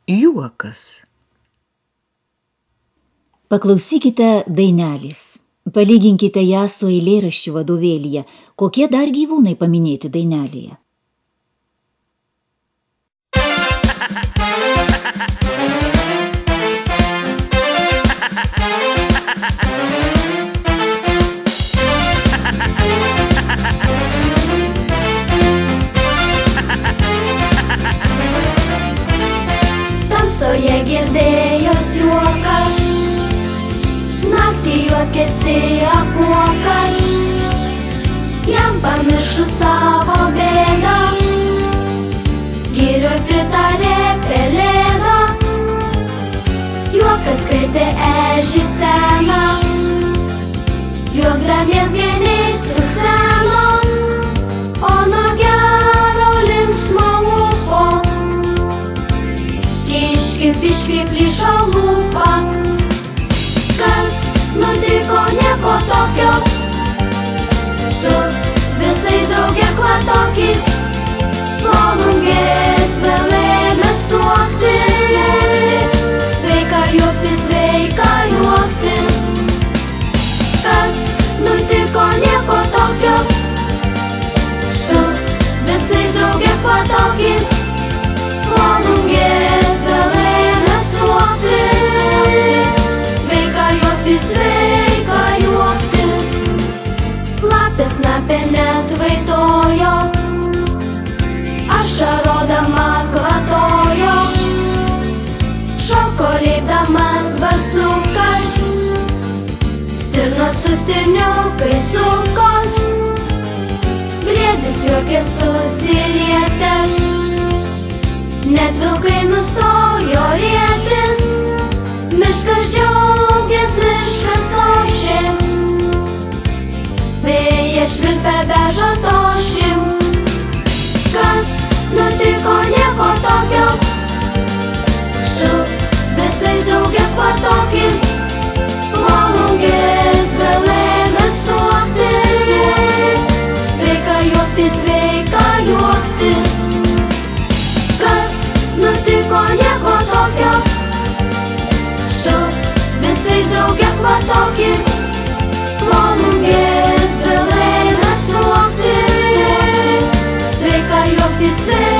Juokas. Paklausykite dainelės. Palyginkite ją su eilėraščių vadovėlyje. Kokie dar gyvūnai paminėti dainelėje? Tamsoje girdėjos juokas, naktį juokėsi apuokas, jam pamiršus savo bėdą, girioj pritarė pelėda. Juokas skaitė ežį seną, juokdamies geniai stukseno, o nuo gero linksmo ūpo kiški plyšo lūpa. Kas nutiko, nieko tokio, su visais drauge kvatoki, volungės vėl ėmė suoktis. Sveika juoktis, sveika juoktis. Kas nutiko, nieko tokio, su visais drauge kvatoki, volungės vėl ėmė suoktis. Sveika juoktis, sveika juoktis. Lapės snapė net vaitojo, ašarodama kvatojo, šoko reipdamas barsukas, stirnos su stirniukai sukos, briedis juokės susirietęs, net vilkai nustojo rietis. Miškas džiaugės, miškas ošė, vėjas švilpia bežo tošim. Kas nutiko, nieko tokio, su visais drauge kvatoki, volungės vėl ėmė suoktis. Sveika juoktis, sveika juoktis. Kas nutiko, nieko tokio, su visais drauge kvatoki, volungės vėl ėmė suoktis. Sveika juoktis, sveika